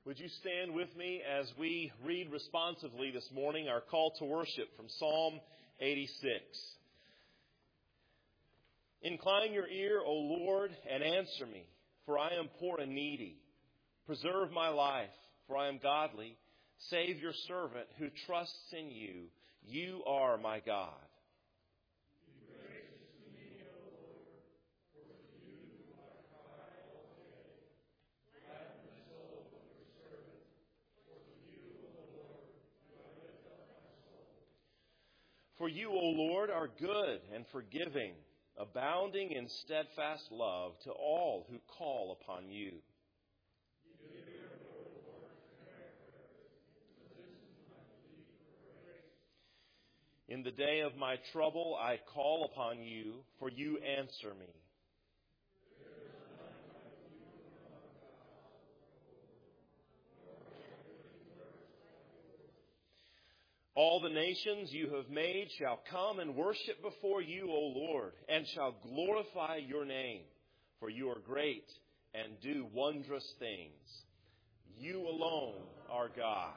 Would you stand with me as we read responsively this morning our call to worship from Psalm 86. Incline your ear, O Lord, and answer me, for I am poor and needy. Preserve my life, for I am godly. Save your servant who trusts in you. You are my God. For you, O Lord, are good and forgiving, abounding in steadfast love to all who call upon you. In the day of my trouble I call upon you, for you answer me. All the nations you have made shall come and worship before you, O Lord, and shall glorify your name, for you are great and do wondrous things. You alone are God.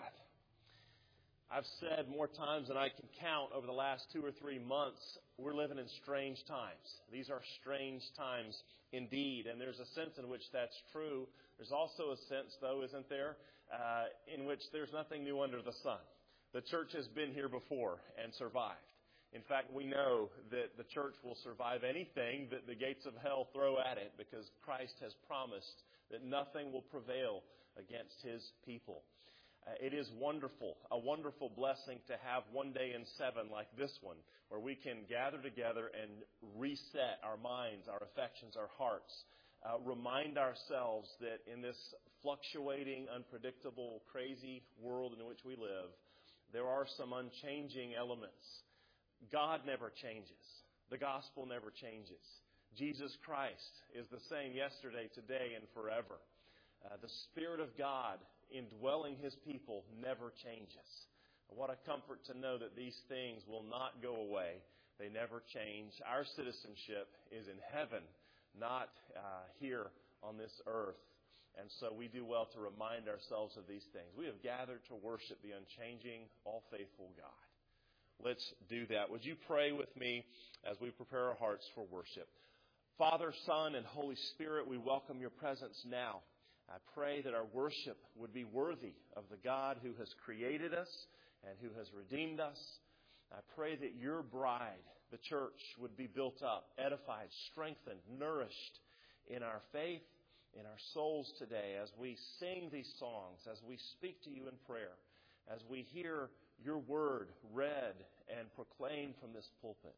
I've said more times than I can count over the last 2 or 3 months, we're living in strange times. These are strange times indeed, and there's a sense in which that's true. There's also a sense, though, isn't there, in which there's nothing new under the sun. The church has been here before and survived. In fact, we know that the church will survive anything that the gates of hell throw at it because Christ has promised that nothing will prevail against His people. It is wonderful, a wonderful blessing to have one day in 7 like this one, where we can gather together and reset our minds, our affections, our hearts, remind ourselves that in this fluctuating, unpredictable, crazy world in which we live, there are some unchanging elements. God never changes. The gospel never changes. Jesus Christ is the same yesterday, today, and forever. The Spirit of God indwelling His people never changes. What a comfort to know that these things will not go away. They never change. Our citizenship is in heaven, not here on this earth. And so we do well to remind ourselves of these things. We have gathered to worship the unchanging, all-faithful God. Let's do that. Would you pray with me as we prepare our hearts for worship? Father, Son, and Holy Spirit, we welcome your presence now. I pray that our worship would be worthy of the God who has created us and who has redeemed us. I pray that your bride, the church, would be built up, edified, strengthened, nourished in our faith, in our souls today, as we sing these songs, as we speak to you in prayer, as we hear your word read and proclaimed from this pulpit.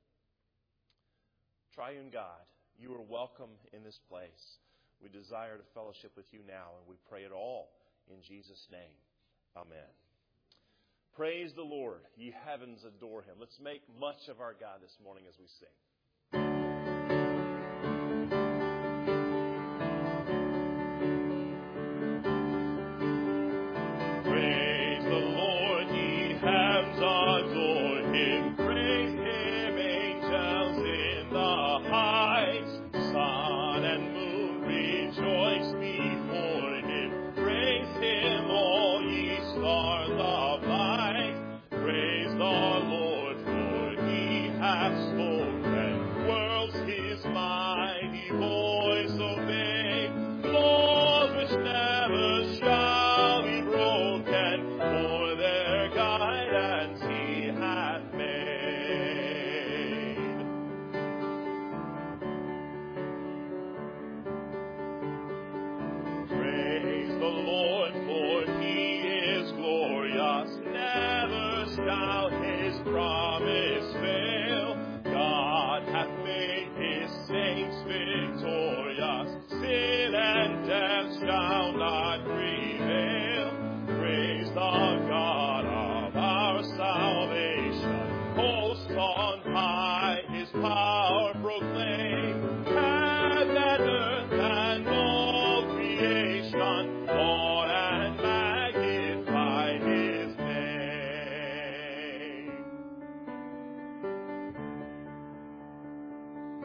Triune God, you are welcome in this place. We desire to fellowship with you now, and we pray it all in Jesus' name. Amen. Praise the Lord. Ye heavens, adore Him. Let's make much of our God this morning as we sing.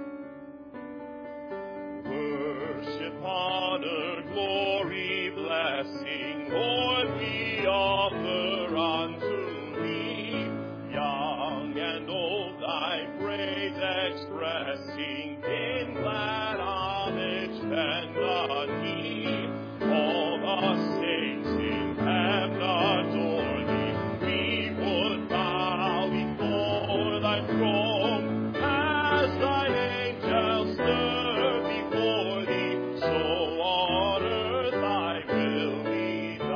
Honor, glory, blessing. blessing, Lord, we offer unto thee. Young and old thy praise expressing, in glad homage bend the knee. All the saints in heaven adore thee. We would bow before thy throne, as thine angels stir before thee. So on earth thy will be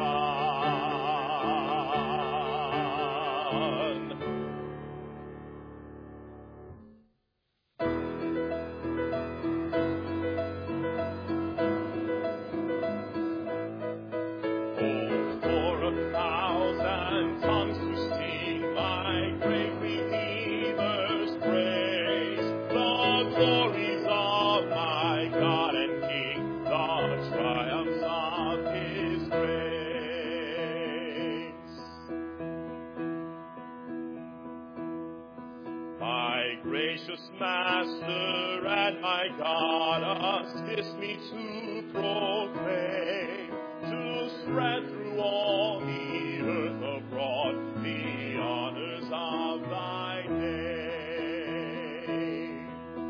done. Oh, for 1,000 tongues to sing my great Redeemer's praise, the glories of my God and King, the triumphs of his grace. My gracious Master and my God, assist me to proclaim, to spread through all the earth abroad the honors of thy name.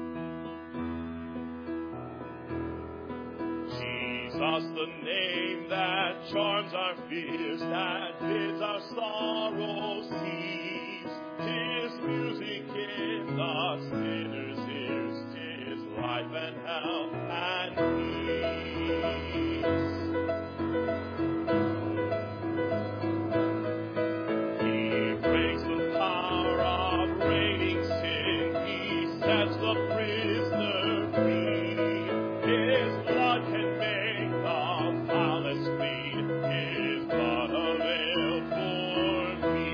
Jesus, the name that charms our fears, that bids our sorrows cease. 'Tis music in the sinner's ears, 'tis life and health and peace. He breaks the power of reigning sin, he sets the prisoner free. His blood can make the foulest clean, his blood availed for me.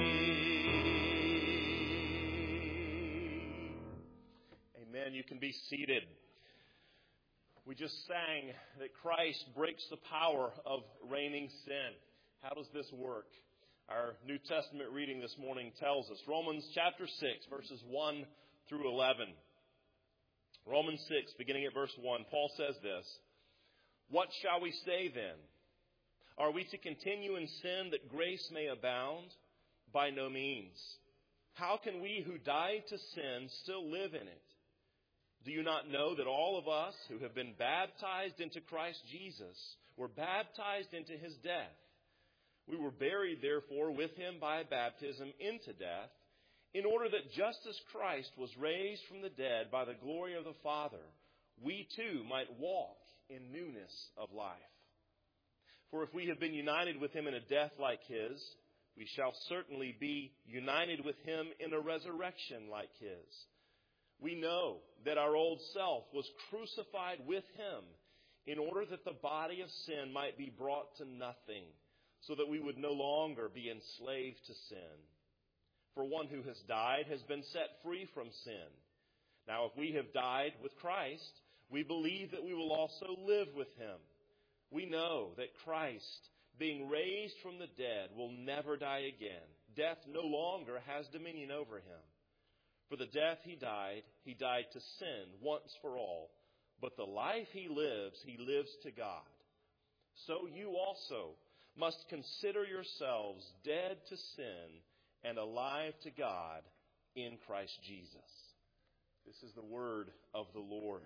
Amen. You can be seated. We just sang that Christ breaks the power of reigning sin. How does this work? Our New Testament reading this morning tells us. Romans chapter 6, verses 1 through 11. Romans 6, beginning at verse 1, Paul says this: What shall we say then? Are we to continue in sin that grace may abound? By no means. How can we who died to sin still live in it? Do you not know that all of us who have been baptized into Christ Jesus were baptized into his death? We were buried, therefore, with him by baptism into death, in order that just as Christ was raised from the dead by the glory of the Father, we too might walk in newness of life. For if we have been united with him in a death like his, we shall certainly be united with him in a resurrection like his. We know that our old self was crucified with him in order that the body of sin might be brought to nothing, so that we would no longer be enslaved to sin. For one who has died has been set free from sin. Now, if we have died with Christ, we believe that we will also live with him. We know that Christ, being raised from the dead, will never die again. Death no longer has dominion over him. For the death he died to sin once for all. But the life he lives to God. So you also must consider yourselves dead to sin and alive to God in Christ Jesus. This is the word of the Lord.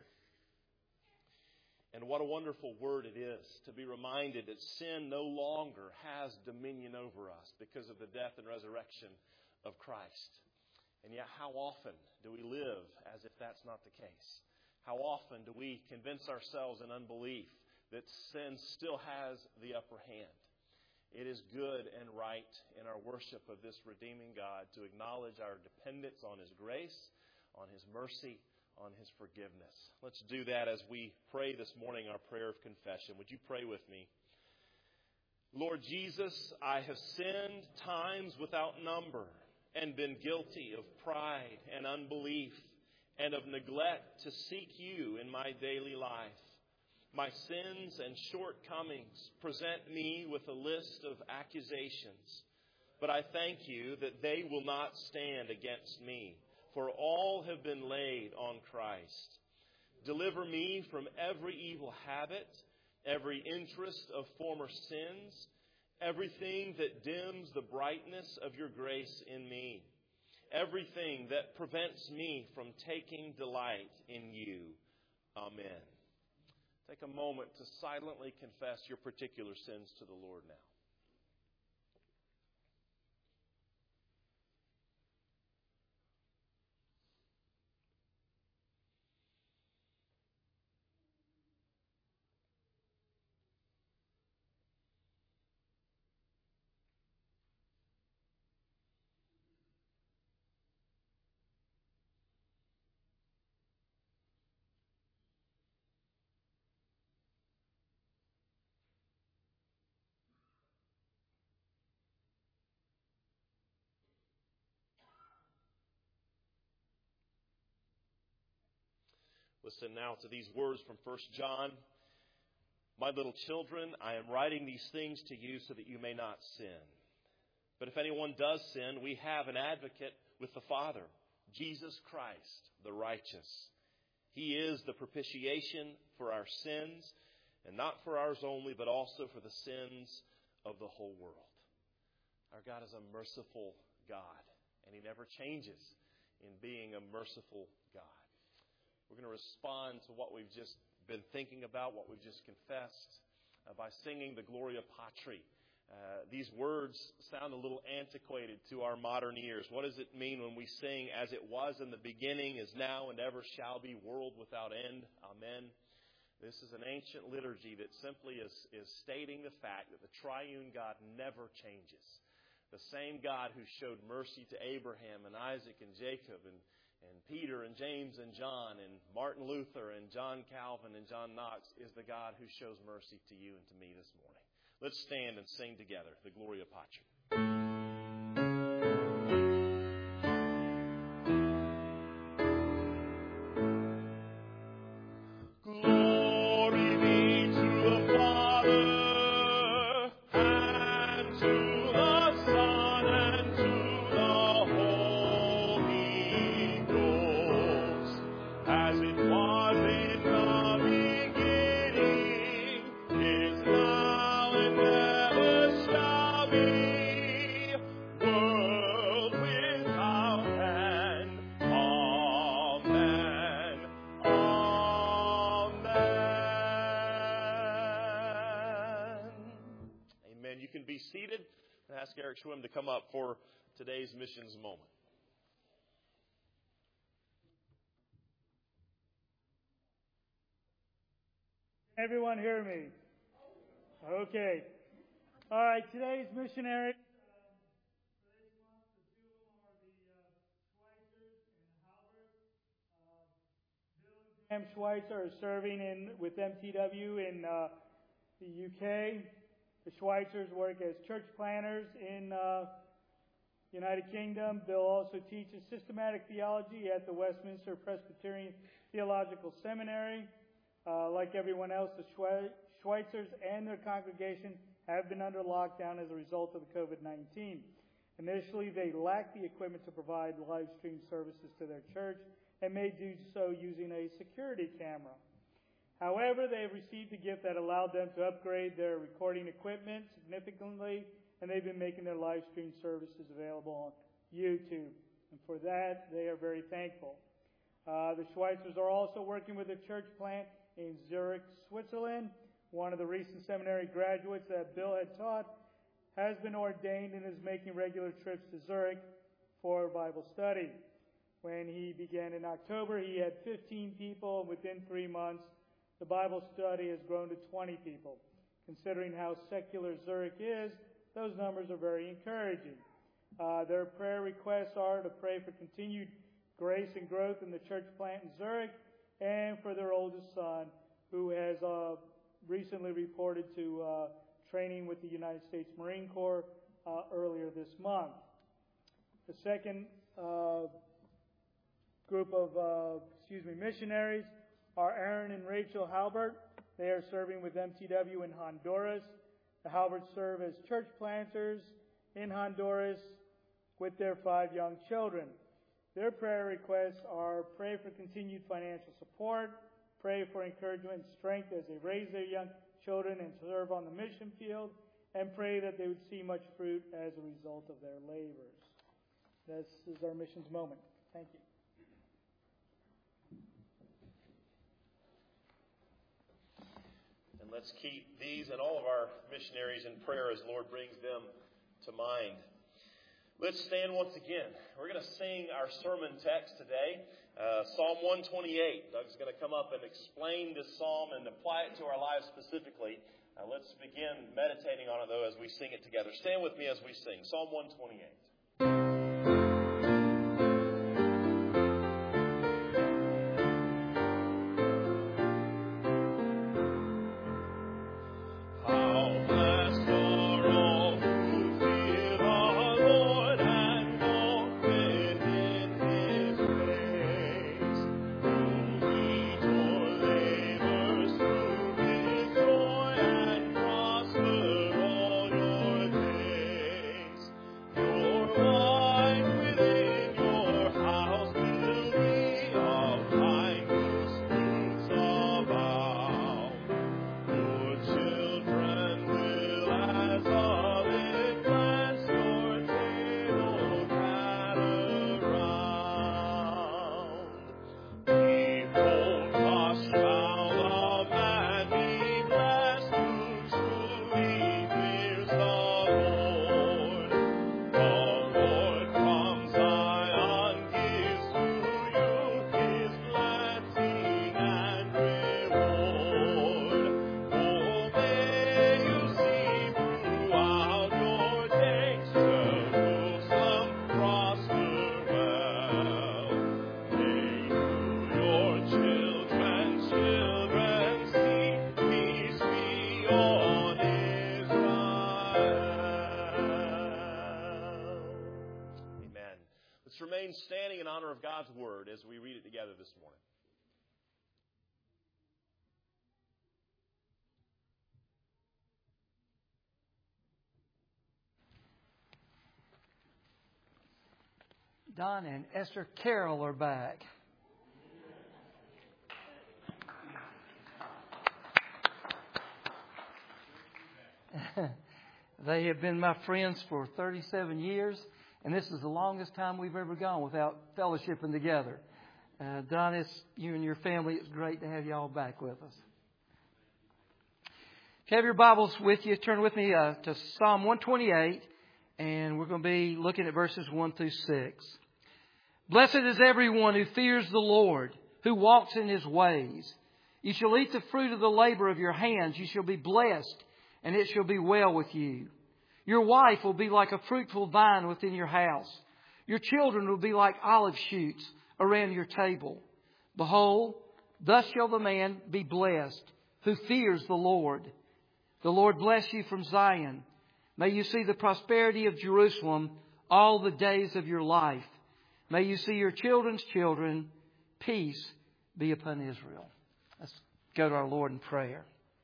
And what a wonderful word it is to be reminded that sin no longer has dominion over us because of the death and resurrection of Christ. And yet, how often do we live as if that's not the case? How often do we convince ourselves in unbelief that sin still has the upper hand? It is good and right in our worship of this redeeming God to acknowledge our dependence on his grace, on his mercy, on his forgiveness. Let's do that as we pray this morning our prayer of confession. Would you pray with me? Lord Jesus, I have sinned times without number and been guilty of pride and unbelief and of neglect to seek you in my daily life. My sins and shortcomings present me with a list of accusations, but I thank you that they will not stand against me, for all have been laid on Christ. Deliver me from every evil habit, every interest of former sins, everything that dims the brightness of your grace in me, everything that prevents me from taking delight in you. Amen. Take a moment to silently confess your particular sins to the Lord now. Listen now to these words from 1 John. My little children, I am writing these things to you so that you may not sin. But if anyone does sin, we have an advocate with the Father, Jesus Christ, the righteous. He is the propitiation for our sins, and not for ours only, but also for the sins of the whole world. Our God is a merciful God, and He never changes in being a merciful God. We're going to respond to what we've just been thinking about, what we've just confessed, by singing the Gloria Patri. These words sound a little antiquated to our modern ears. What does it mean when we sing, as it was in the beginning, is now, and ever shall be, world without end? Amen. This is an ancient liturgy that simply is stating the fact that the triune God never changes. The same God who showed mercy to Abraham and Isaac and Jacob and Peter and James and John and Martin Luther and John Calvin and John Knox is the God who shows mercy to you and to me this morning. Let's stand and sing together the Gloria Patri. Seated and ask Eric Schwim to come up for today's missions moment. Everyone hear me? Okay. All right, today's missionary for this month, the two of them are the Schweitzers and Halbert. Bill and Pam Schweitzer are serving with MTW in the UK. The Schweitzers work as church planners in the United Kingdom. Bill also teaches systematic theology at the Westminster Presbyterian Theological Seminary. Like everyone else, the Schweitzers and their congregation have been under lockdown as a result of the COVID-19. Initially, they lacked the equipment to provide live stream services to their church and may do so using a security camera. However, they have received a gift that allowed them to upgrade their recording equipment significantly, and they've been making their live stream services available on YouTube. And for that, they are very thankful. The Schweitzers are also working with a church plant in Zurich, Switzerland. One of the recent seminary graduates that Bill had taught has been ordained and is making regular trips to Zurich for Bible study. When he began in October, he had 15 people. Within 3 months, the Bible study has grown to 20 people. Considering how secular Zurich is, those numbers are very encouraging. Their prayer requests are to pray for continued grace and growth in the church plant in Zurich and for their oldest son, who has recently reported to training with the United States Marine Corps earlier this month. The second group of missionaries are Aaron and Rachel Halbert. They are serving with MTW in Honduras. The Halberts serve as church planters in Honduras with their 5 young children. Their prayer requests are pray for continued financial support, pray for encouragement and strength as they raise their young children and serve on the mission field, and pray that they would see much fruit as a result of their labors. This is our missions moment. Thank you. And let's keep these and all of our missionaries in prayer as the Lord brings them to mind. Let's stand once again. We're going to sing our sermon text today, Psalm 128. Doug's going to come up and explain this psalm and apply it to our lives specifically. Let's begin meditating on it, though, as we sing it together. Stand with me as we sing. Psalm 128. Remain standing in honor of God's Word as we read it together this morning. Don and Esther Carroll are back. They have been my friends for 37 years. And this is the longest time we've ever gone without fellowshipping together. Don, you and your family, it's great to have you all back with us. If you have your Bibles with you, turn with me to Psalm 128, and we're going to be looking at verses 1 through 6. Blessed is everyone who fears the Lord, who walks in His ways. You shall eat the fruit of the labor of your hands. You shall be blessed, and it shall be well with you. Your wife will be like a fruitful vine within your house. Your children will be like olive shoots around your table. Behold, thus shall the man be blessed who fears the Lord. The Lord bless you from Zion. May you see the prosperity of Jerusalem all the days of your life. May you see your children's children. Peace be upon Israel. Let's go to our Lord in prayer.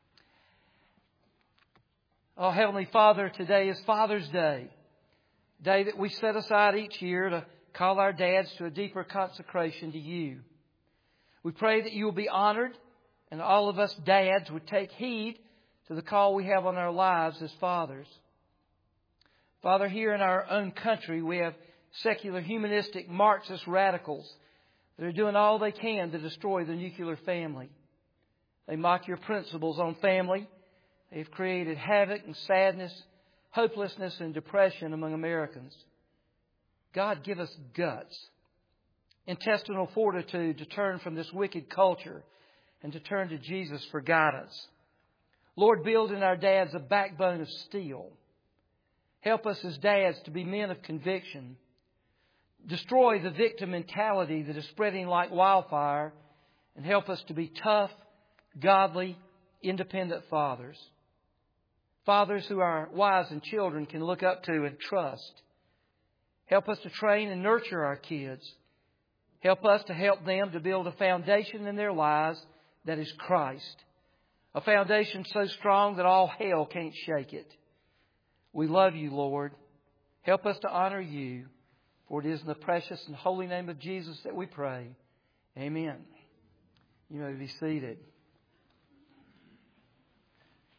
Oh, Heavenly Father, today is Father's Day. Day that we set aside each year to call our dads to a deeper consecration to You. We pray that You will be honored and all of us dads would take heed to the call we have on our lives as fathers. Father, here in our own country, we have secular, humanistic, Marxist radicals that are doing all they can to destroy the nuclear family. They mock Your principles on family. They've created havoc and sadness, hopelessness and depression among Americans. God, give us guts, intestinal fortitude to turn from this wicked culture and to turn to Jesus for guidance. Lord, build in our dads a backbone of steel. Help us as dads to be men of conviction. Destroy the victim mentality that is spreading like wildfire and help us to be tough, godly, independent fathers. Fathers who our wives and children can look up to and trust. Help us to train and nurture our kids. Help us to help them to build a foundation in their lives that is Christ. A foundation so strong that all hell can't shake it. We love You, Lord. Help us to honor You. For it is in the precious and holy name of Jesus that we pray. Amen. You may be seated.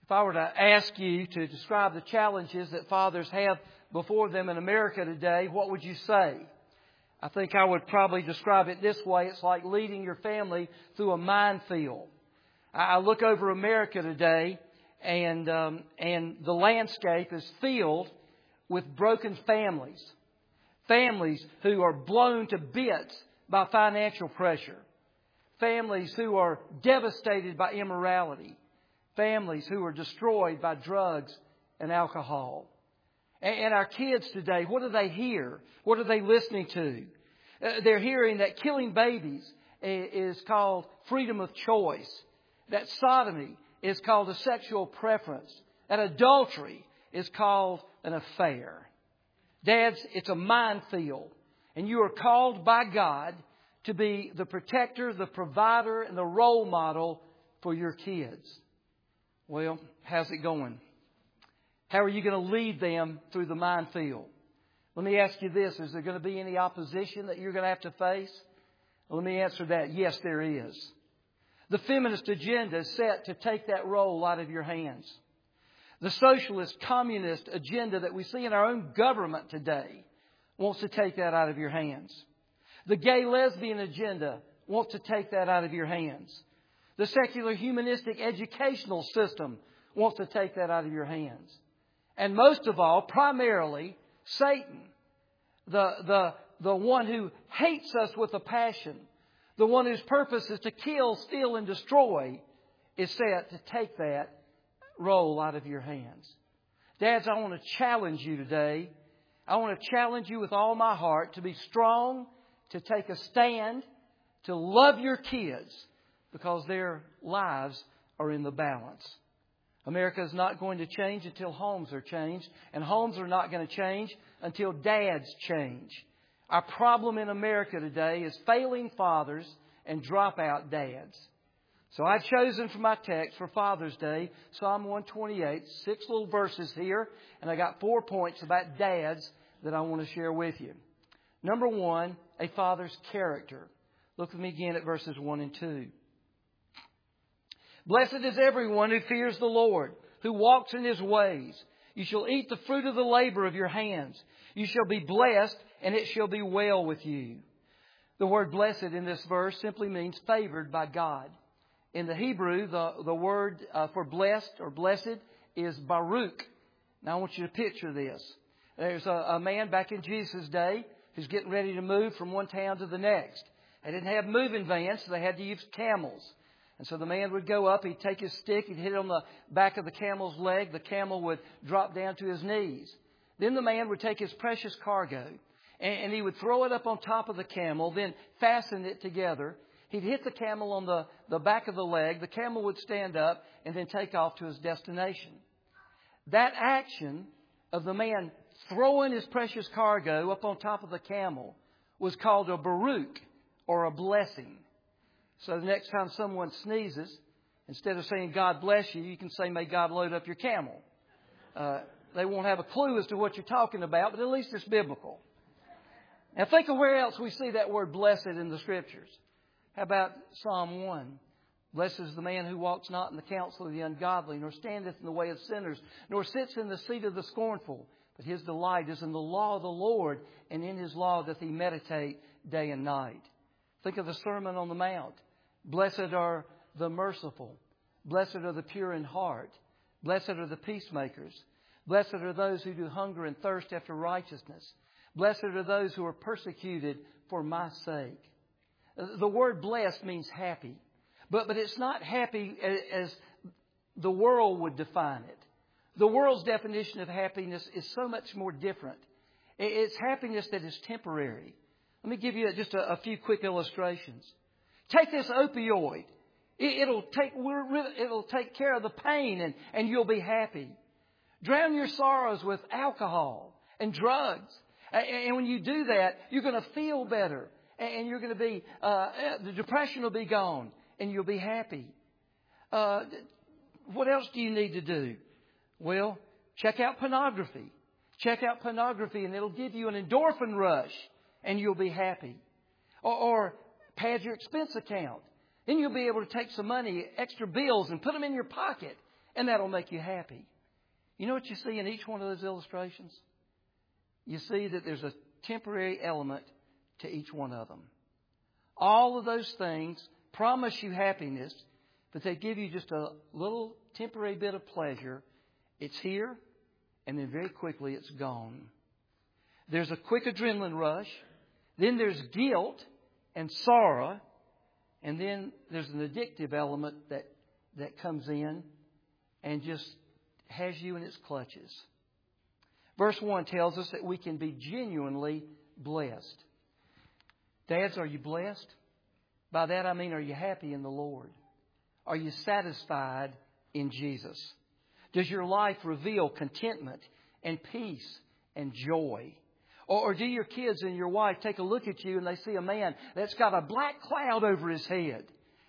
If I were to ask you to describe the challenges that fathers have before them in America today, what would you say? I think I would probably describe it this way. It's like leading your family through a minefield. I look over America today, and the landscape is filled with broken families. Families who are blown to bits by financial pressure. Families who are devastated by immorality. Families who are destroyed by drugs and alcohol. And our kids today, what do they hear? What are they listening to? They're hearing that killing babies is called freedom of choice. That sodomy is called a sexual preference. That adultery is called an affair. Dads, it's a minefield. And you are called by God to be the protector, the provider, and the role model for your kids. Well, how's it going? How are you going to lead them through the minefield? Let me ask you this. Is there going to be any opposition that you're going to have to face? Let me answer that. Yes, there is. The feminist agenda is set to take that role out of your hands. The socialist, communist agenda that we see in our own government today wants to take that out of your hands. The gay lesbian agenda wants to take that out of your hands. The secular humanistic educational system wants to take that out of your hands. And most of all, primarily, Satan, the one who hates us with a passion, the one whose purpose is to kill, steal, and destroy, is set to take that role out of your hands. Dads, I want to challenge you today. I want to challenge you with all my heart to be strong, to take a stand, to love your kids, because their lives are in the balance. America is not going to change until homes are changed, and homes are not going to change until dads change. Our problem in America today is failing fathers and dropout dads. So I've chosen for my text for Father's Day, Psalm 128, 6 little verses here, and I got 4 points about dads that I want to share with you. Number 1, a father's character. Look with me again at verses 1 and 2. Blessed is everyone who fears the Lord, who walks in His ways. You shall eat the fruit of the labor of your hands. You shall be blessed, and it shall be well with you. The word blessed in this verse simply means favored by God. In the Hebrew, the word for blessed or blessed is Baruch. Now I want you to picture this. There's a man back in Jesus' day who's getting ready to move from one town to the next. They didn't have moving vans, so they had to use camels. And so the man would go up, he'd take his stick, he'd hit it on the back of the camel's leg. The camel would drop down to his knees. Then the man would take his precious cargo and he would throw it up on top of the camel, then fasten it together. He'd hit the camel on the back of the leg. The camel would stand up and then take off to his destination. That action of the man throwing his precious cargo up on top of the camel was called a Baruch, or a blessing. So the next time someone sneezes, instead of saying God bless you, you can say may God load up your camel. They won't have a clue as to what you're talking about, but at least it's biblical. Now think of where else we see that word blessed in the Scriptures. How about Psalm 1? Blessed is the man who walks not in the counsel of the ungodly, nor standeth in the way of sinners, nor sits in the seat of the scornful. But his delight is in the law of the Lord, and in His law doth he meditate day and night. Think of the Sermon on the Mount. Blessed are the merciful. Blessed are the pure in heart. Blessed are the peacemakers. Blessed are those who do hunger and thirst after righteousness. Blessed are those who are persecuted for my sake. The word blessed means happy. But it's not happy as the world would define it. The world's definition of happiness is so much more different. It's happiness that is temporary. Let me give you just a few quick illustrations. Take this opioid. It'll take care of the pain and you'll be happy. Drown your sorrows with alcohol and drugs. And when you do that, you're going to feel better. And you're going to be, the depression will be gone and you'll be happy. What else do you need to do? Well, check out pornography. Check out pornography and it'll give you an endorphin rush and you'll be happy. Or pad your expense account. Then you'll be able to take some money, extra bills, and put them in your pocket. and that'll make you happy. You know what you see in each one of those illustrations? You see that there's a temporary element to each one of them. All of those things promise you happiness, but they give you just a little temporary bit of pleasure. It's here, and then very quickly it's gone. There's a quick adrenaline rush. Then there's guilt and sorrow. And then there's an addictive element that comes in and just has you in its clutches. Verse 1 tells us that we can be genuinely blessed. Dads, are you blessed? By that I mean, are you happy in the Lord? Are you satisfied in Jesus? Does your life reveal contentment and peace and joy? Or do your kids and your wife take a look at you and they see a man that's got a black cloud over his head?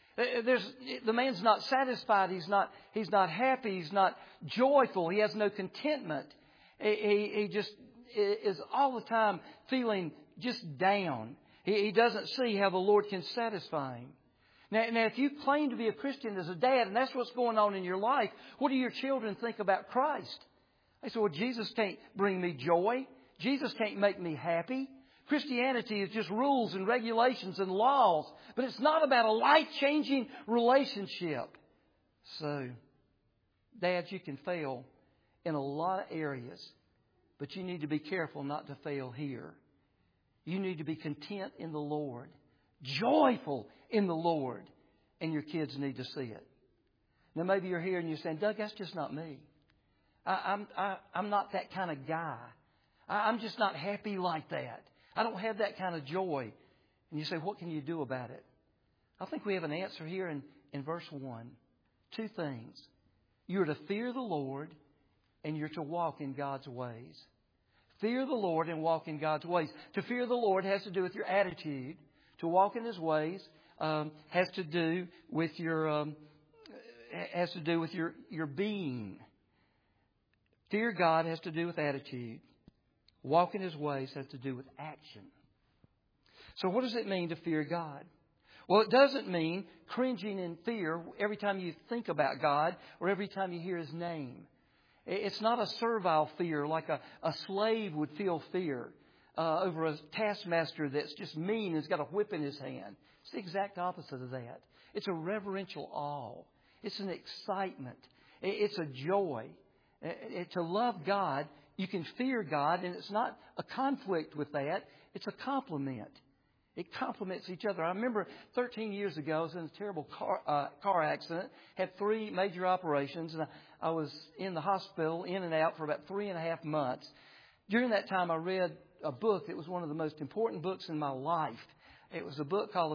The man's not satisfied. He's not happy. He's not joyful. He has no contentment. He just is all the time feeling just down. He doesn't see how the Lord can satisfy him. Now, if you claim to be a Christian as a dad, and that's what's going on in your life, what do your children think about Christ? They say, well, Jesus can't bring me joy. Jesus can't make me happy. Christianity is just rules and regulations and laws. But it's not about a life-changing relationship. So, dads, you can fail in a lot of areas. But you need to be careful not to fail here. You need to be content in the Lord. Joyful in the Lord. And your kids need to see it. Now maybe you're here and you're saying, Doug, that's just not me. I'm not that kind of guy. I'm just not happy like that. I don't have that kind of joy. And you say, what can you do about it? I think we have an answer here in verse 1. Two things. You're to fear the Lord and you're to walk in God's ways. Fear the Lord and walk in God's ways. To fear the Lord has to do with your attitude. To walk in His ways has to do with your being. Fear God has to do with attitude. Walk in His ways has to do with action. So what does it mean to fear God? Well, it doesn't mean cringing in fear every time you think about God or every time you hear His name. It's not a servile fear like a slave would feel fear over a taskmaster that's just mean and has got a whip in his hand. It's the exact opposite of that. It's a reverential awe. It's an excitement. It's a joy. To love God, you can fear God, and it's not a conflict with that. It's a complement. It complements each other. I remember 13 years ago, I was in a terrible car accident, had 3 major operations, and I was in the hospital, in and out, for about 3.5 months. During that time, I read a book that was one of the most important books in my life. It was a book called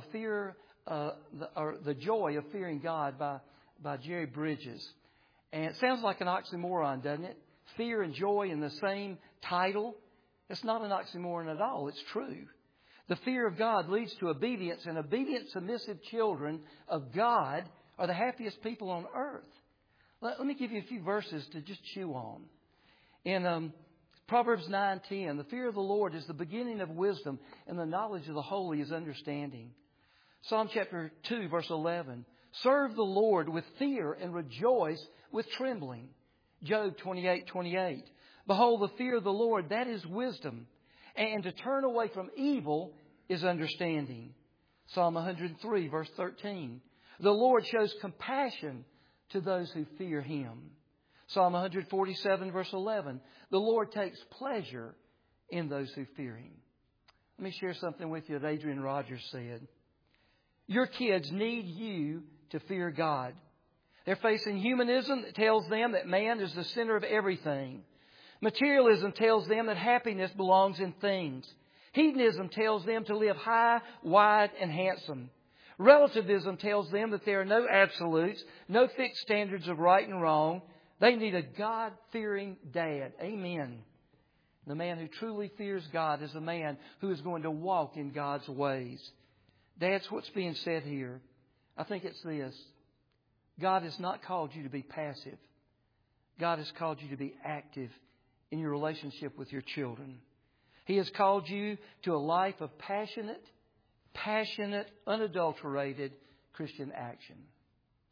The Joy of Fearing God by Jerry Bridges. And it sounds like an oxymoron, doesn't it? Fear and joy in the same title. It's not an oxymoron at all. It's true. The fear of God leads to obedience, and obedient, submissive children of God are the happiest people on earth. Let me give you a few verses to just chew on. In Proverbs 9:10, the fear of the Lord is the beginning of wisdom, and the knowledge of the holy is understanding. Psalm chapter 2, verse 11, serve the Lord with fear and rejoice with trembling. Job 28:28, behold, the fear of the Lord, that is wisdom, and to turn away from evil is understanding. Psalm 103, verse 13, the Lord shows compassion to those who fear Him. Psalm 147, verse 11, the Lord takes pleasure in those who fear Him. Let me share something with you that Adrian Rogers said. Your kids need you to fear God. They're facing humanism that tells them that man is the center of everything. Materialism tells them that happiness belongs in things. Hedonism tells them to live high, wide, and handsome. Relativism tells them that there are no absolutes, no fixed standards of right and wrong. They need a God-fearing dad. Amen. The man who truly fears God is a man who is going to walk in God's ways. That's what's being said here. I think it's this. God has not called you to be passive. God has called you to be active in your relationship with your children. He has called you to a life of passionate, unadulterated Christian action.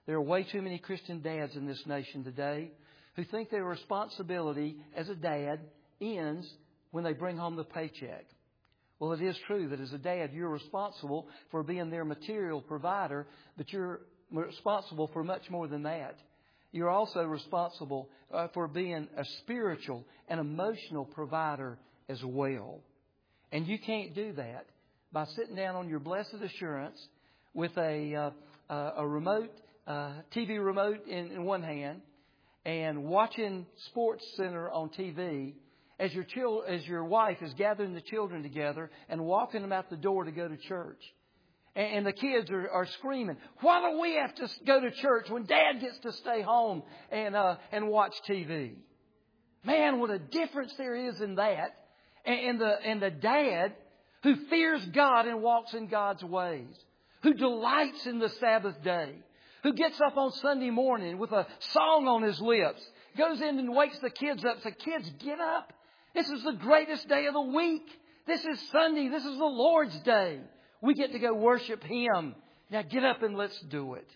There are way too many Christian dads in this nation today who think their responsibility as a dad ends when they bring home the paycheck. Well, it is true that as a dad, you're responsible for being their material provider, but you're responsible for much more than that. You're also responsible for being a spiritual and emotional provider as well. And you can't do that by sitting down on your blessed assurance with a remote, TV remote in one hand and watching Sports Center on TV as your wife is gathering the children together and walking them out the door to go to church. And the kids are screaming, "Why do we have to go to church when Dad gets to stay home and watch TV?" Man, what a difference there is in that. And the dad who fears God and walks in God's ways, who delights in the Sabbath day, who gets up on Sunday morning with a song on his lips, goes in and wakes the kids up, says, "Kids, get up. This is the greatest day of the week. This is Sunday. This is the Lord's day. We get to go worship Him. Now get up and let's do it."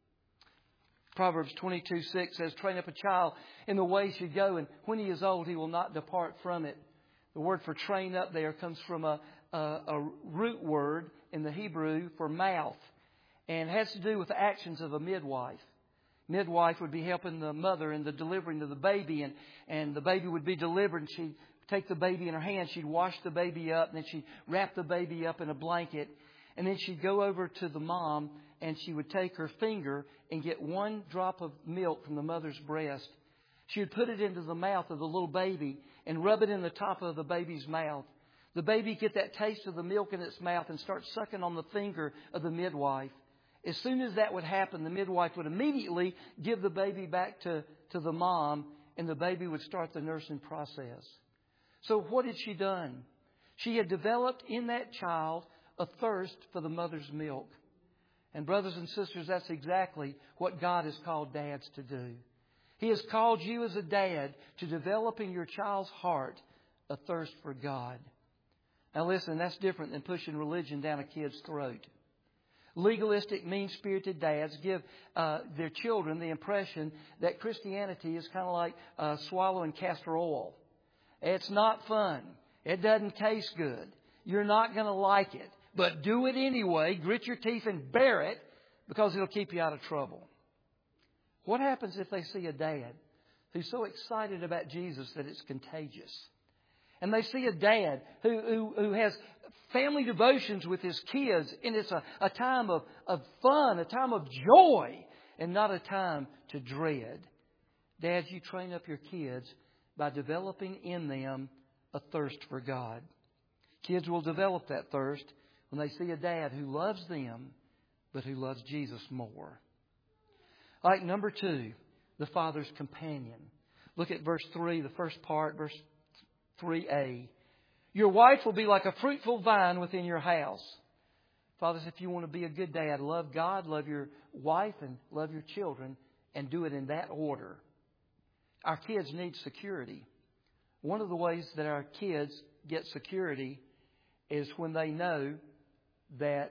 Proverbs 22:6 says, "Train up a child in the way he should go, and when he is old, he will not depart from it." The word for train up there comes from a root word in the Hebrew for mouth, and has to do with the actions of a midwife. Midwife would be helping the mother in the delivering of the baby, and the baby would be delivered, and she'd take the baby in her hand, she'd wash the baby up, and then she'd wrap the baby up in a blanket, and then she'd go over to the mom, and she would take her finger and get one drop of milk from the mother's breast. She would put it into the mouth of the little baby and rub it in the top of the baby's mouth. The baby would get that taste of the milk in its mouth and start sucking on the finger of the midwife. As soon as that would happen, the midwife would immediately give the baby back to the mom, and the baby would start the nursing process. So what had she done? She had developed in that child a thirst for the mother's milk. And brothers and sisters, that's exactly what God has called dads to do. He has called you as a dad to develop in your child's heart a thirst for God. Now listen, that's different than pushing religion down a kid's throat. Legalistic, mean-spirited dads give their children the impression that Christianity is kind of like swallowing castor oil. It's not fun. It doesn't taste good. You're not going to like it. But do it anyway. Grit your teeth and bear it, because it'll keep you out of trouble. What happens if they see a dad who's so excited about Jesus that it's contagious? And they see a dad who has family devotions with his kids, and it's a time of fun, a time of joy, and not a time to dread. Dads, you train up your kids by developing in them a thirst for God. Kids will develop that thirst when they see a dad who loves them, but who loves Jesus more. Like number 2, the father's companion. Look at verse 3, the first part, verse 3a. Your wife will be like a fruitful vine within your house. Fathers, if you want to be a good dad, love God, love your wife, and love your children, and do it in that order. Our kids need security. One of the ways that our kids get security is when they know that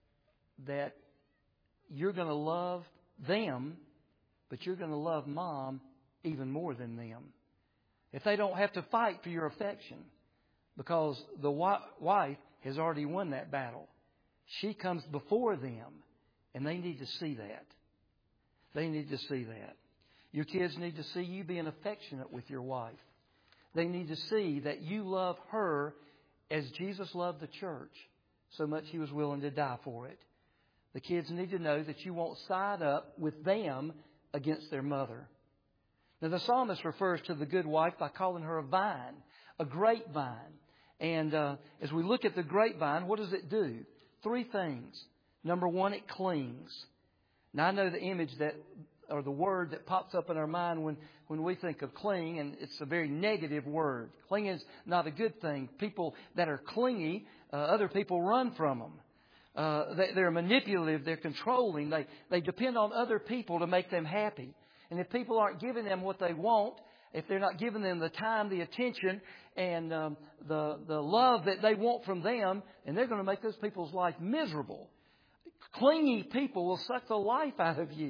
you're going to love them, but you're going to love Mom even more than them. If they don't have to fight for your affection, because the wife has already won that battle. She comes before them, and they need to see that. They need to see that. Your kids need to see you being affectionate with your wife. They need to see that you love her as Jesus loved the church, so much He was willing to die for it. The kids need to know that you won't side up with them against their mother. Now, the psalmist refers to the good wife by calling her a vine, a grapevine. And as we look at the grapevine, what does it do? 3 things. Number 1, it clings. Now, I know the image that, or the word that pops up in our mind when we think of cling, and it's a very negative word. Cling is not a good thing. People that are clingy, other people run from them. They're manipulative. They're controlling. They depend on other people to make them happy. And if people aren't giving them what they want, if they're not giving them the time, the attention, and the love that they want from them, and they're going to make those people's life miserable. Clingy people will suck the life out of you.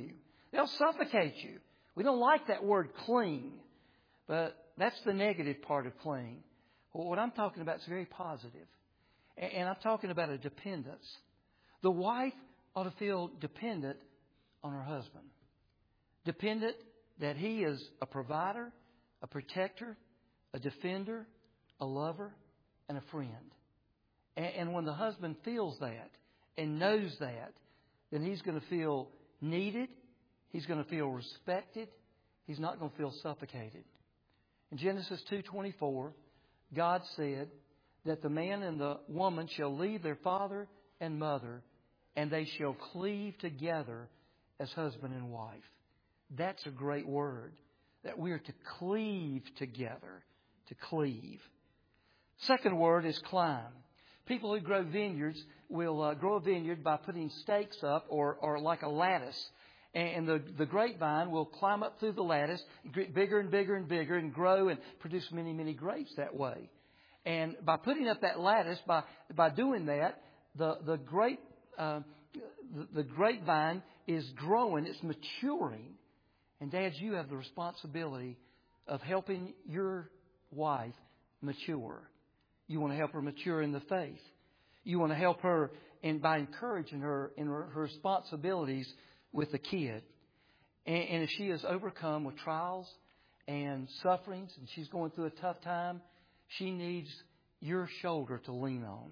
They'll suffocate you. We don't like that word cling, but that's the negative part of cling. Well, what I'm talking about is very positive. And I'm talking about a dependence. The wife ought to feel dependent on her husband. Dependent that he is a provider, a protector, a defender, a lover, and a friend. And when the husband feels that and knows that, then he's going to feel needed. He's going to feel respected. He's not going to feel suffocated. In Genesis 2:24, God said that the man and the woman shall leave their father and mother, and they shall cleave together as husband and wife. That's a great word, that we are to cleave together, to cleave. Second word is climb. People who grow vineyards will grow a vineyard by putting stakes up or like a lattice. And the grapevine will climb up through the lattice, get bigger and bigger and bigger, and grow and produce many, many grapes that way. And by putting up that lattice, by doing that, the grapevine is growing, it's maturing. And dads, you have the responsibility of helping your wife mature. You want to help her mature in the faith. You want to help her by encouraging her in her responsibilities with the kid. And if she is overcome with trials and sufferings and she's going through a tough time, she needs your shoulder to lean on.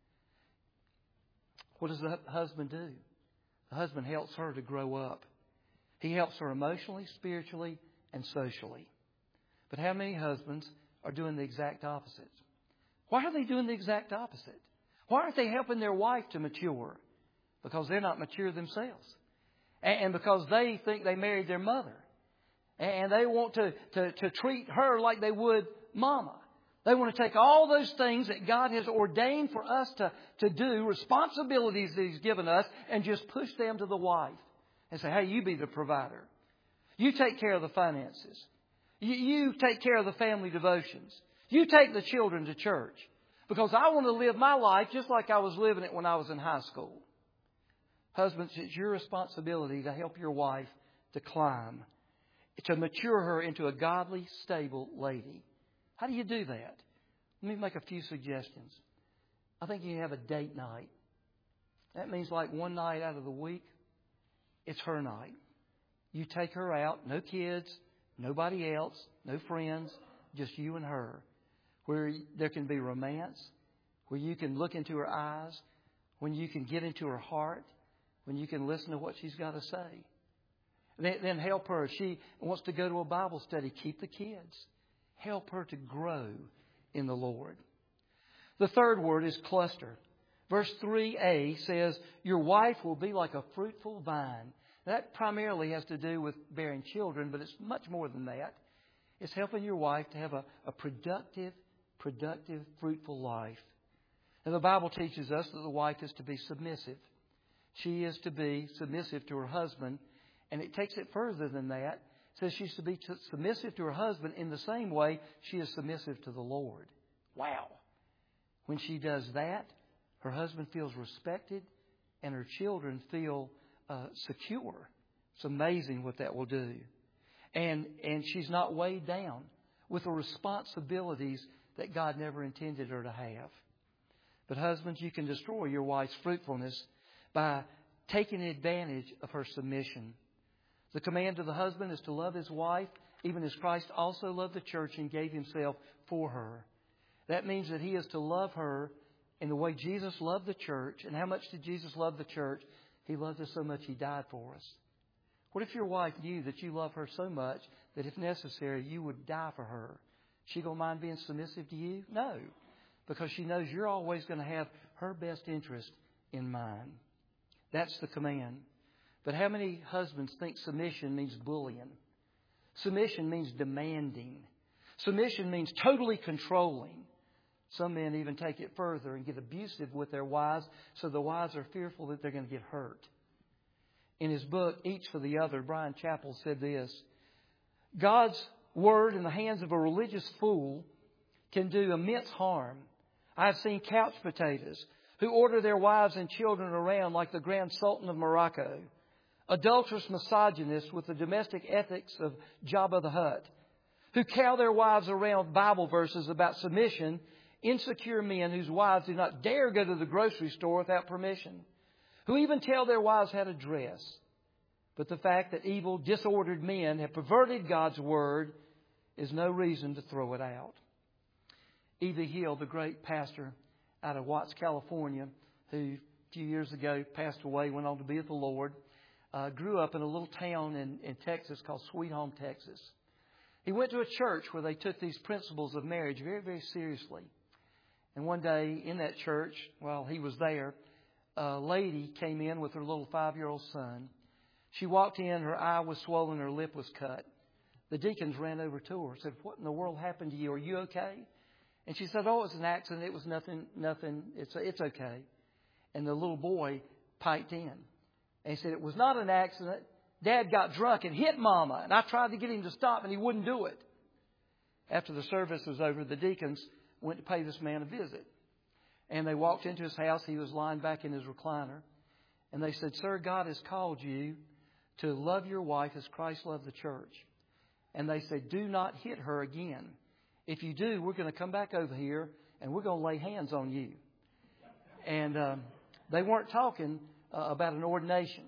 What does the husband do? The husband helps her to grow up. He helps her emotionally, spiritually, and socially. But how many husbands are doing the exact opposite? Why are they doing the exact opposite? Why aren't they helping their wife to mature? Because they're not mature themselves. And because they think they married their mother. And they want to treat her like they would Mama. They want to take all those things that God has ordained for us to do, responsibilities that He's given us, and just push them to the wife. And say, hey, you be the provider. You take care of the finances. You take care of the family devotions. You take the children to church. Because I want to live my life just like I was living it when I was in high school. Husbands, it's your responsibility to help your wife to climb, to mature her into a godly, stable lady. How do you do that? Let me make a few suggestions. I think you have a date night. That means like one night out of the week, it's her night. You take her out, no kids, nobody else, no friends, just you and her, where there can be romance, where you can look into her eyes, when you can get into her heart, when you can listen to what she's got to say. Then help her. If she wants to go to a Bible study, keep the kids. Help her to grow in the Lord. The third word is cluster. Verse 3a says, your wife will be like a fruitful vine. That primarily has to do with bearing children, but it's much more than that. It's helping your wife to have a productive, fruitful life. And the Bible teaches us that the wife is to be submissive. She is to be submissive to her husband. And it takes it further than that. It says she's to be submissive to her husband in the same way she is submissive to the Lord. Wow. When she does that, her husband feels respected and her children feel secure. It's amazing what that will do. And she's not weighed down with the responsibilities that God never intended her to have. But husbands, you can destroy your wife's fruitfulness by taking advantage of her submission. The command to the husband is to love his wife, even as Christ also loved the church and gave Himself for her. That means that He is to love her in the way Jesus loved the church. And how much did Jesus love the church? He loved us so much He died for us. What if your wife knew that you love her so much that if necessary you would die for her? She going to mind being submissive to you? No. Because she knows you're always going to have her best interest in mind. That's the command. But how many husbands think submission means bullying? Submission means demanding. Submission means totally controlling. Some men even take it further and get abusive with their wives, so the wives are fearful that they're going to get hurt. In his book, Each for the Other, Brian Chappell said this: God's word in the hands of a religious fool can do immense harm. I've seen couch potatoes who order their wives and children around like the Grand Sultan of Morocco. adulterous misogynists with the domestic ethics of Jabba the Hutt, who cow their wives around with Bible verses about submission, insecure men whose wives do not dare go to the grocery store without permission, who even tell their wives how to dress. But the fact that evil, disordered men have perverted God's Word is no reason to throw it out. E.V. Hill, the great pastor out of Watts, California, who a few years ago passed away, went on to be with the Lord, grew up in a little town in Texas called Sweet Home, Texas. He went to a church where they took these principles of marriage very, very seriously. And one day in that church, while he was there, a lady came in with her little 5-year-old son. She walked in, her eye was swollen, her lip was cut. The deacons ran over to her, said, "What in the world happened to you? Are you okay?" And she said, "Oh, it was an accident. It was nothing. It's okay." And the little boy piped in. And he said, "It was not an accident. Dad got drunk and hit Mama. And I tried to get him to stop and he wouldn't do it." After the service was over, the deacons went to pay this man a visit. And they walked into his house. He was lying back in his recliner. And they said, "Sir, God has called you to love your wife as Christ loved the church." And they said, "Do not hit her again. If you do, we're going to come back over here and we're going to lay hands on you." And they weren't talking about an ordination.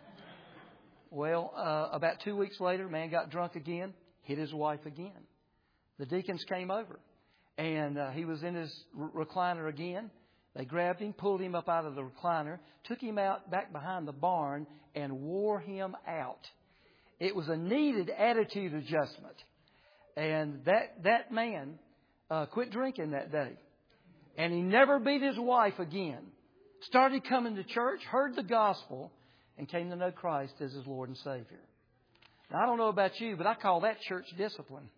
Well, about 2 weeks later, man got drunk again, hit his wife again. The deacons came over, and he was in his recliner again. They grabbed him, pulled him up out of the recliner, took him out back behind the barn, and wore him out. It was a needed attitude adjustment. And that man quit drinking that day. And he never beat his wife again. Started coming to church, heard the gospel, and came to know Christ as his Lord and Savior. Now, I don't know about you, but I call that church discipline.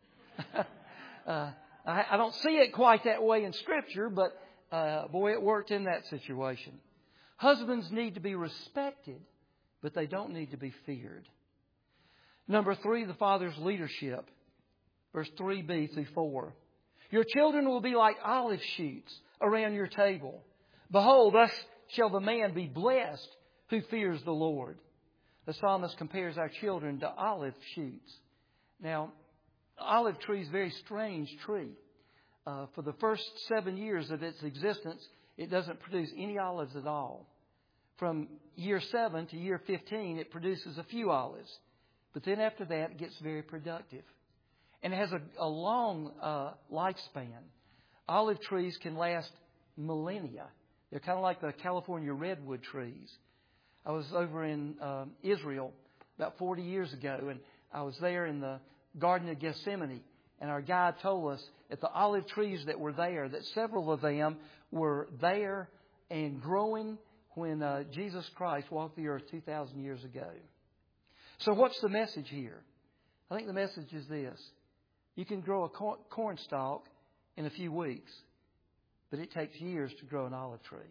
I don't see it quite that way in Scripture, but boy, it worked in that situation. Husbands need to be respected, but they don't need to be feared. Number 3, the father's leadership. Verse 3b through 4. Your children will be like olive shoots around your table. Behold, thus shall the man be blessed who fears the Lord. The psalmist compares our children to olive shoots. Now, olive tree is a very strange tree. For the first 7 years of its existence, it doesn't produce any olives at all. From year 7 to year 15, it produces a few olives. But then after that, it gets very productive. And it has a long lifespan. Olive trees can last millennia. They're kind of like the California redwood trees. I was over in Israel about 40 years ago, and I was there in the Garden of Gethsemane. And our guide told us that the olive trees that were there, that several of them were there and growing when Jesus Christ walked the earth 2,000 years ago. So what's the message here? I think the message is this. You can grow a corn stalk in a few weeks, but it takes years to grow an olive tree.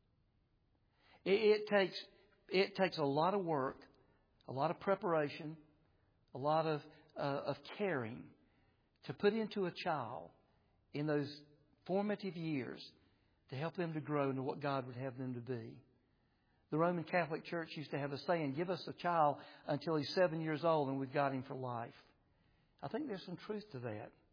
It takes a lot of work, a lot of preparation, a lot of caring to put into a child in those formative years to help them to grow into what God would have them to be. The Roman Catholic Church used to have a saying, "Give us a child until he's 7 years old and we've got him for life." I think there's some truth to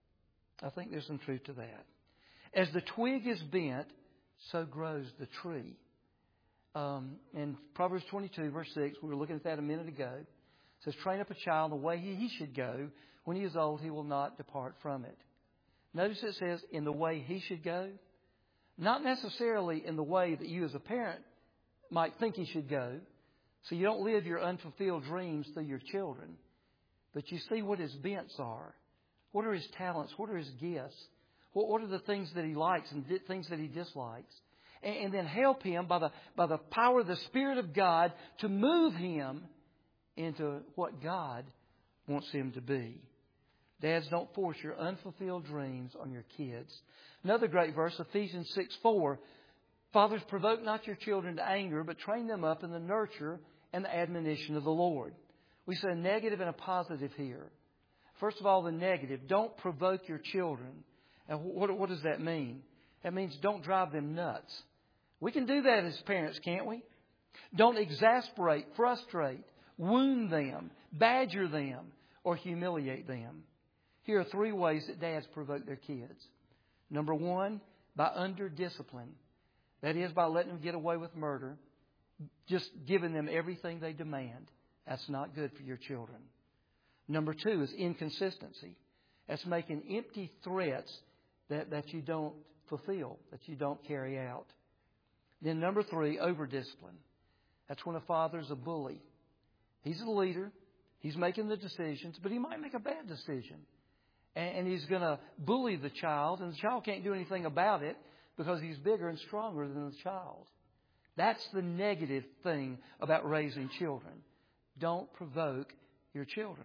that. As the twig is bent, so grows the tree. In Proverbs 22, verse 6, we were looking at that a minute ago. It says, "Train up a child in the way he should go. When he is old, he will not depart from it." Notice it says, in the way he should go. Not necessarily in the way that you as a parent might think he should go. So you don't live your unfulfilled dreams through your children. But you see what his bents are. What are his talents? What are his gifts? What are the things that he likes and things that he dislikes? And then help him by the power of the Spirit of God to move him into what God wants him to be. Dads, don't force your unfulfilled dreams on your kids. Another great verse, Ephesians 6:4. Fathers, provoke not your children to anger, but train them up in the nurture and the admonition of the Lord. We say a negative and a positive here. First of all, the negative. Don't provoke your children. And what does that mean? That means don't drive them nuts. We can do that as parents, can't we? Don't exasperate, frustrate, wound them, badger them, or humiliate them. Here are 3 ways that dads provoke their kids. Number 1, by under-discipline. That is, by letting them get away with murder, just giving them everything they demand. That's not good for your children. Number 2 is inconsistency. That's making empty threats that you don't fulfill, that you don't carry out. Then number 3, over-discipline. That's when a father's a bully. He's the leader. He's making the decisions, but he might make a bad decision. And he's going to bully the child, and the child can't do anything about it because he's bigger and stronger than the child. That's the negative thing about raising children. Don't provoke your children.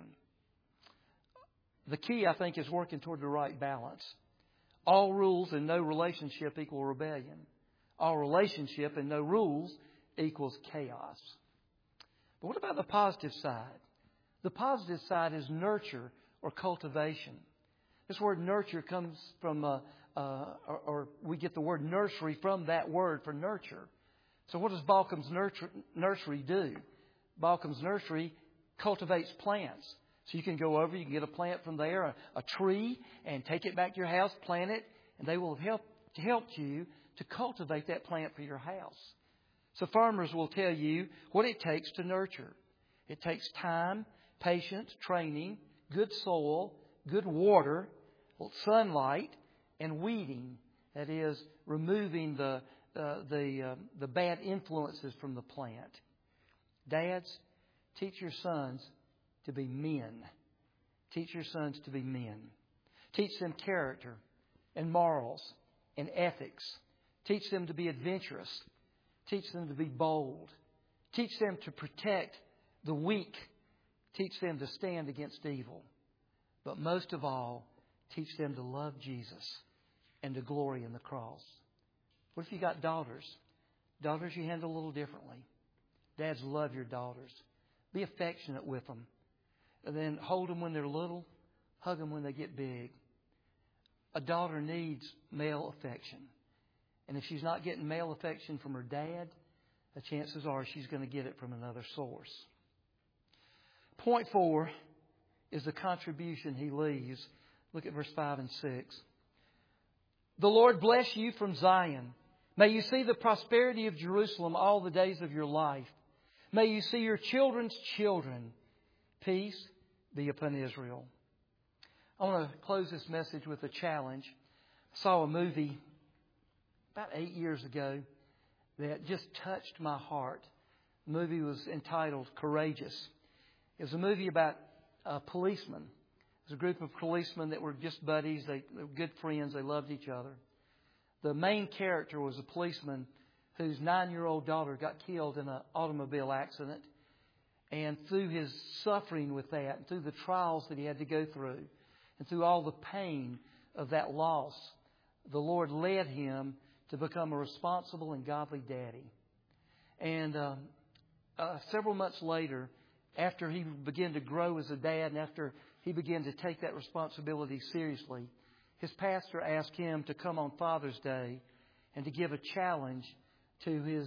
The key, I think, is working toward the right balance. All rules and no relationship equal rebellion. All relationship and no rules equals chaos. But what about the positive side? The positive side is nurture or cultivation. This word nurture comes from, or we get the word nursery from that word for nurture. So what does Balcom's Nursery do? Balcom's Nursery cultivates plants. So you can go over, you can get a plant from there, a tree, and take it back to your house, plant it, and they will help you to cultivate that plant for your house. So farmers will tell you what it takes to nurture. It takes time, patience, training, good soil, good water, sunlight, and weeding. That is, removing the bad influences from the plant. Dads, teach your sons to be men. Teach your sons to be men. Teach them character and morals and ethics. Teach them to be adventurous. Teach them to be bold. Teach them to protect the weak. Teach them to stand against evil. But most of all, teach them to love Jesus and to glory in the cross. What if you got daughters? Daughters you handle a little differently. Dads, love your daughters. Be affectionate with them. And then hold them when they're little. Hug them when they get big. A daughter needs male affection. And if she's not getting male affection from her dad, the chances are she's going to get it from another source. Point 4 is the contribution he leaves. Look at verse 5 and 6. The Lord bless you from Zion. May you see the prosperity of Jerusalem all the days of your life. May you see your children's children. Peace be upon Israel. I want to close this message with a challenge. I saw a movie about 8 years ago that just touched my heart. The movie was entitled Courageous. It was a movie about policemen. It was a group of policemen that were just buddies. They were good friends. They loved each other. The main character was a policeman whose 9-year-old daughter got killed in an automobile accident. And through his suffering with that, and through the trials that he had to go through, and through all the pain of that loss, the Lord led him to become a responsible and godly daddy. And several months later, after he began to grow as a dad and after he began to take that responsibility seriously, his pastor asked him to come on Father's Day and to give a challenge to his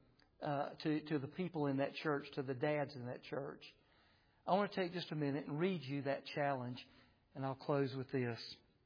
to the people in that church, to the dads in that church. I want to take just a minute and read you that challenge, and I'll close with this.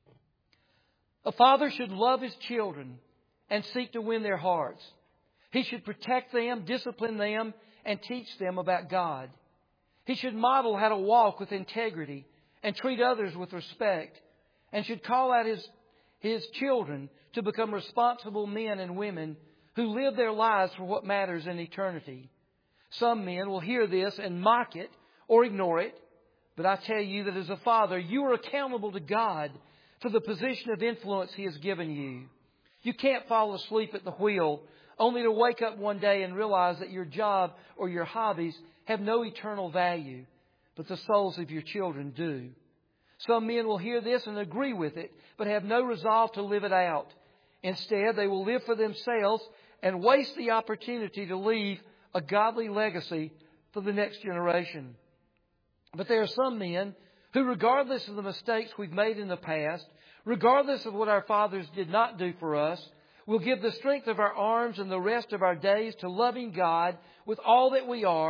A father should love his children and seek to win their hearts. He should protect them, discipline them, and teach them about God. He should model how to walk with integrity and treat others with respect, and should call out his children to become responsible men and women who live their lives for what matters in eternity. Some men will hear this and mock it or ignore it, but I tell you that as a father, you are accountable to God for the position of influence He has given you. You can't fall asleep at the wheel only to wake up one day and realize that your job or your hobbies have no eternal value, but the souls of your children do. Some men will hear this and agree with it, but have no resolve to live it out. Instead, they will live for themselves and waste the opportunity to leave a godly legacy for the next generation. But there are some men who, regardless of the mistakes we've made in the past, regardless of what our fathers did not do for us, will give the strength of our arms and the rest of our days to loving God with all that we are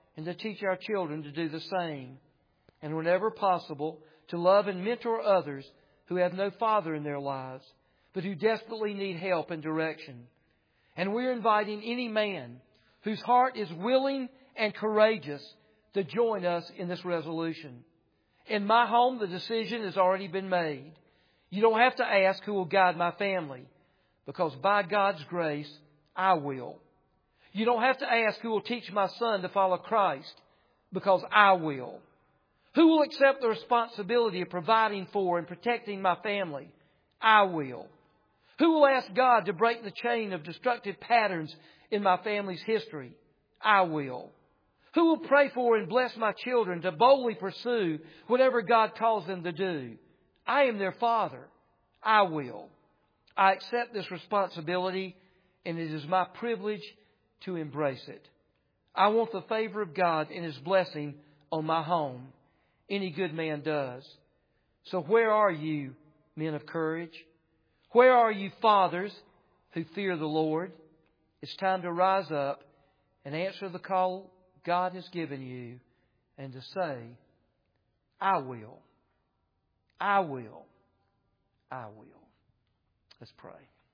and to teach our children to do the same. And whenever possible, to love and mentor others who have no father in their lives, but who desperately need help and direction. And we're inviting any man whose heart is willing and courageous to join us in this resolution. In my home, the decision has already been made. You don't have to ask who will guide my family, because by God's grace, I will. You don't have to ask who will teach my son to follow Christ, because I will. Who will accept the responsibility of providing for and protecting my family? I will. Who will ask God to break the chain of destructive patterns in my family's history? I will. Who will pray for and bless my children to boldly pursue whatever God calls them to do? I am their father. I will. I accept this responsibility, and it is my privilege to embrace it. I want the favor of God and His blessing on my home. Any good man does. So where are you, men of courage? Where are you, fathers who fear the Lord? It's time to rise up and answer the call God has given you and to say, I will. I will. I will. Let's pray.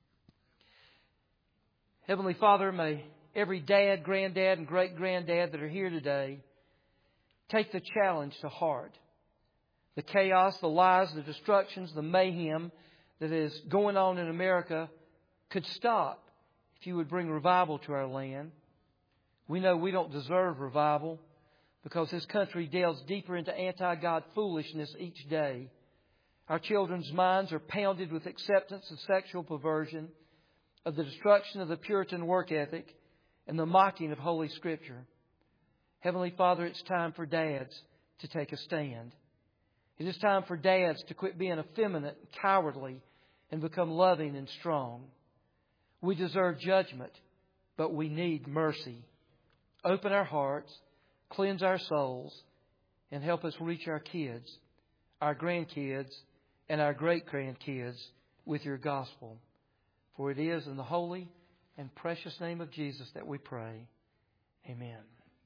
Heavenly Father, may every dad, granddad, and great-granddad that are here today take the challenge to heart. The chaos, the lies, the destructions, the mayhem that is going on in America could stop if you would bring revival to our land. We know we don't deserve revival because this country delves deeper into anti-God foolishness each day. Our children's minds are pounded with acceptance of sexual perversion, of the destruction of the Puritan work ethic, and the mocking of Holy Scripture. Heavenly Father, it's time for dads to take a stand. It is time for dads to quit being effeminate and cowardly and become loving and strong. We deserve judgment, but we need mercy. Open our hearts, cleanse our souls, and help us reach our kids, our grandkids, and our great-grandkids with your gospel. For it is in the holy and precious name of Jesus that we pray. Amen.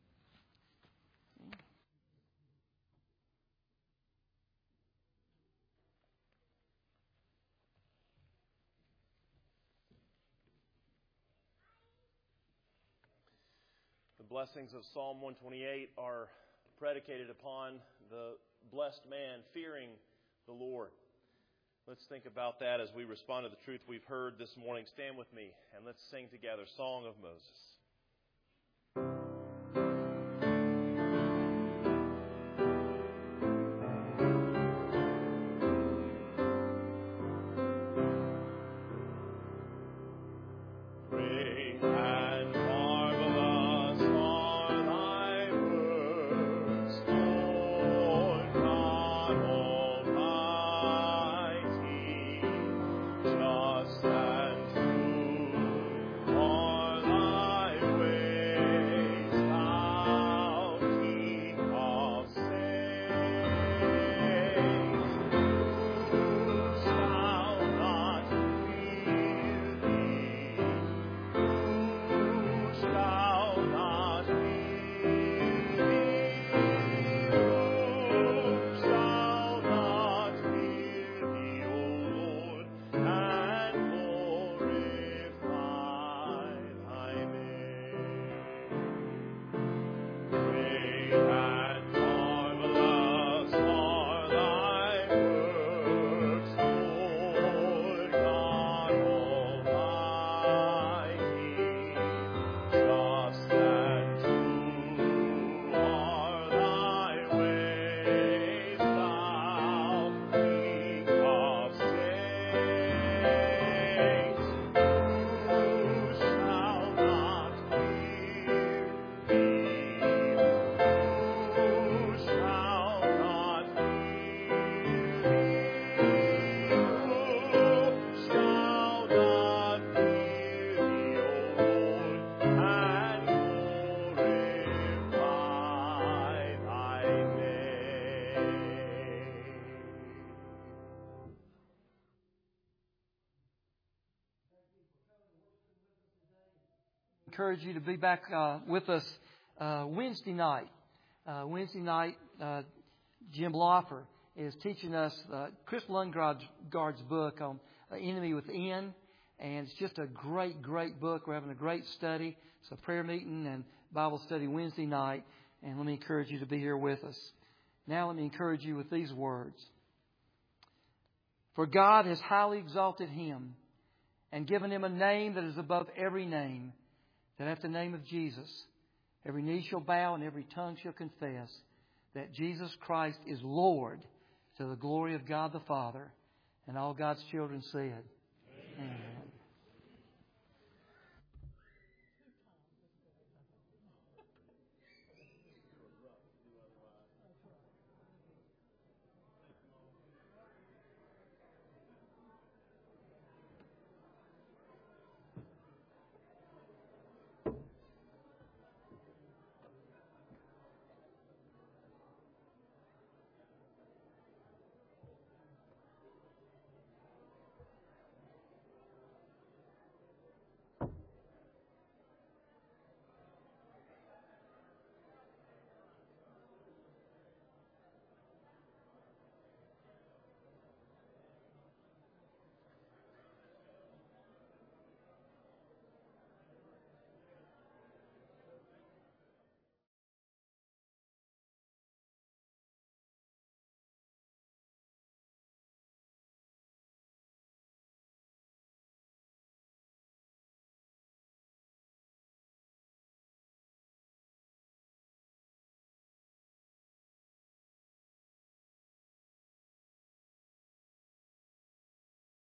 The blessings of Psalm 128 are predicated upon the blessed man fearing the Lord. Let's think about that as we respond to the truth we've heard this morning. Stand with me and let's sing together Song of Moses. Encourage you to be back with us Wednesday night. Jim Loffer is teaching us Chris Lundgaard's book on Enemy Within. And it's just a great, great book. We're having a great study. It's a prayer meeting and Bible study Wednesday night. And let me encourage you to be here with us. Now let me encourage you with these words. For God has highly exalted Him and given Him a name that is above every name, that at the name of Jesus, every knee shall bow and every tongue shall confess that Jesus Christ is Lord, to the glory of God the Father. And all God's children said, Amen.